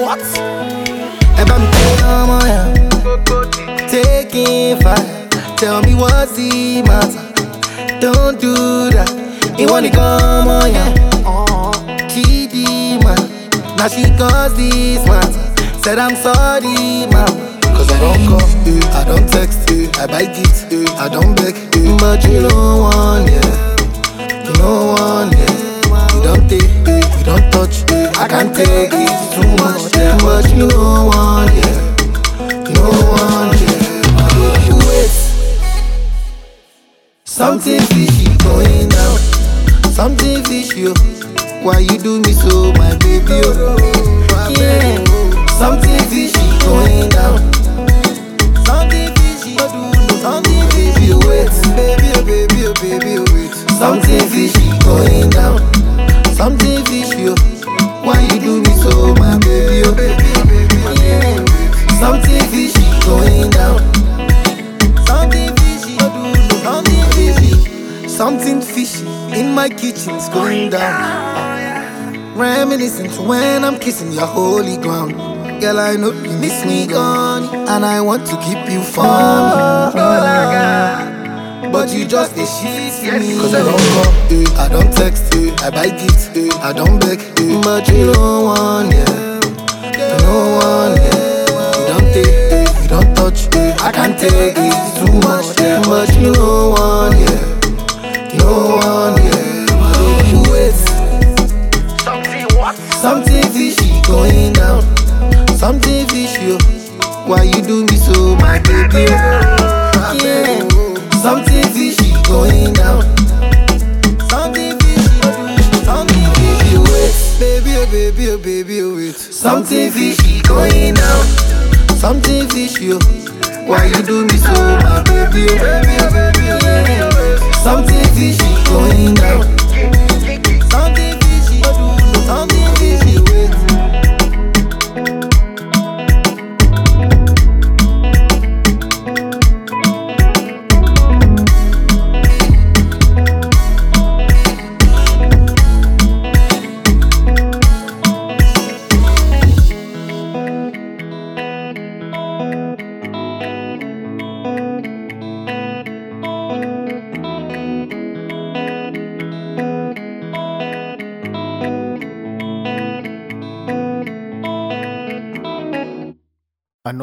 what? Taking fire. Tell me what's the matter. Don't do that. You wanna come on, yeah. Chidima. Now she cause this matter. Said I'm sorry, mama. Cause I don't call, I don't text, I buy gifts, I don't beg, but you don't want, yeah. You don't want, yeah. You don't take, you don't touch, I can't take it, it's too much, yeah. But you don't want, yeah. You don't want, yeah. Wait, something fishy going down. Something fishy, oh. Why you do me so, my baby, oh. Yeah. Something fishy going down. Something fishy, something fishy, oh wait. Baby, oh baby, oh baby, oh wait. Something fishy going down. Something fishy, oh. Why you do me so, my baby, oh baby, yeah. Something fishy going down. Something fishy, something fishy. Something fishy in my kitchen's going down. Reminiscing to when I'm kissing your holy ground. Girl, I know you miss me gone, and I want to keep you for me. But you just a shit me. Cause I don't call, I don't text, I buy gifts, I don't beg, but you don't want, yeah. You don't want, yeah. You don't take, you don't touch, I can't take it, it's too much, yeah. But you don't want, yeah. You don't want, yeah. Wait. Something fishy going down. Something fishy, oh. Why you do me so, my baby, oh. Yeah. Something fishy going down. Something fishy, something fishy, wait. Baby, oh baby, oh baby, oh wait. Something fishy going down. Something fishy, oh. Why you do me so, my baby, oh baby, oh baby, oh baby, oh wait. Something fishy going down.